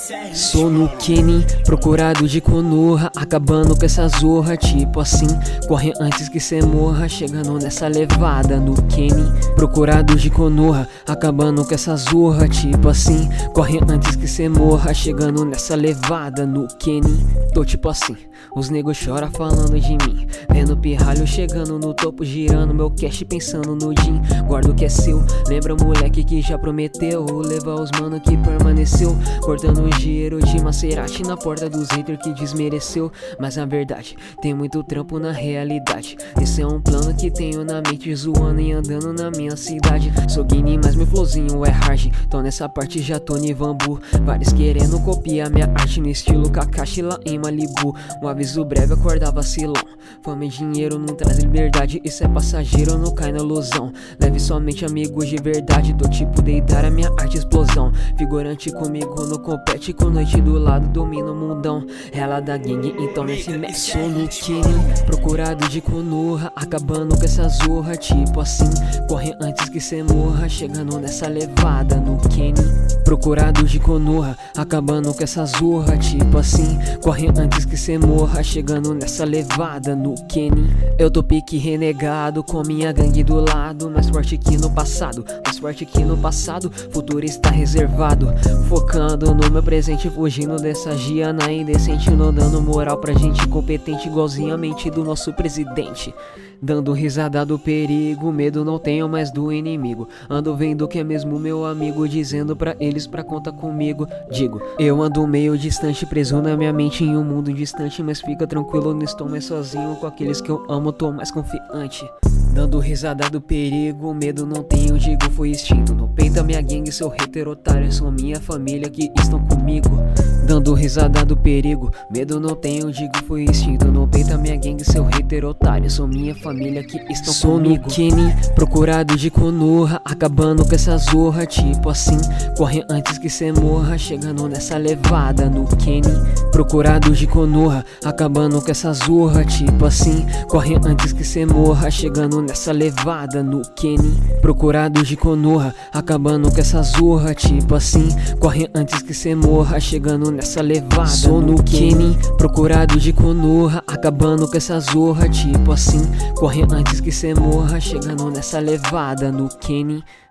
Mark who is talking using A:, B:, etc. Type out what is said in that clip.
A: Sou no Kenny, procurado de Konoha, acabando com essa zorra, tipo assim. Corre antes que cê morra, chegando nessa levada no Kenny. Procurado de Konoha, acabando com essa zorra, tipo assim. Corre antes que cê morra, chegando nessa levada no Kenny. Tô tipo assim, os negros choram falando de mim, vendo pirralho chegando no topo, girando meu cash pensando no din. Guarda o que é seu, lembra moleque que já prometeu levar os mano que permaneceu, cortando o dinheiro de Maserati na porta dos haters que desmereceu. Mas na verdade, tem muito trampo na realidade. Esse é um plano que tenho na mente, zoando e andando na minha cidade. Sou guine, mas meu flowzinho é hard, então nessa parte já tô no bambu. Vários querendo copiar minha arte no estilo Kakashi lá em Malibu. Um aviso breve, acorda vacilão. Fama e dinheiro não traz liberdade, isso é passageiro, não cai na ilusão. Leve somente amigos de verdade, do tipo deitar a minha arte explosão. Figurante comigo no compete, com noite do lado domina o mundão. Ela da gangue, então nesse match. Sou no Kenny, procurado de Konoha, acabando com essa zorra, tipo assim. Corre antes que cê morra, chegando nessa levada no Kenny. Procurado de Konoha, acabando com essa zorra, tipo assim. Corre antes que cê morra, chegando nessa levada no Kenny. Eu tô pique renegado, com minha gangue do lado, mais forte que no passado, mais forte que no passado, futuro está reservado. Focando no meu presente, fugindo dessa giana indecente, não dando moral pra gente competente, igualzinho a mente do nosso presidente. Dando risada do perigo, medo não tenho mais do inimigo. Ando vendo que é mesmo meu amigo, dizendo pra eles pra conta comigo. Digo, eu ando meio distante, preso na minha mente em um mundo distante, mas fica tranquilo, não estou mais sozinho, com aqueles que eu amo tô mais confiante. Dando risada do perigo, medo não tenho, digo, foi extinto. No peito a minha gangue, seu hater otário, são minha família que estão comigo. Dando risada do perigo, medo não tenho, digo, foi extinto. No peito a minha gangue, seu hater otário, são minha família que estão comigo. Sou no Kenny, procurado de Konoha, acabando com essa zorra, tipo assim. Corre antes que cê morra, chegando nessa levada no Kenny. Procurado de Konoha, acabando com essa zorra, tipo assim. Corre antes que cê morra, chegando nessa levada no Kenny. Procurado de Konoha, acabando com essa zorra, tipo assim. Corre antes que cê morra, chegando nessa levada. Sou no Kenny, procurado de Konoha, acabando com essa zorra, tipo assim. Corre antes que cê morra, chegando nessa levada no Kenny.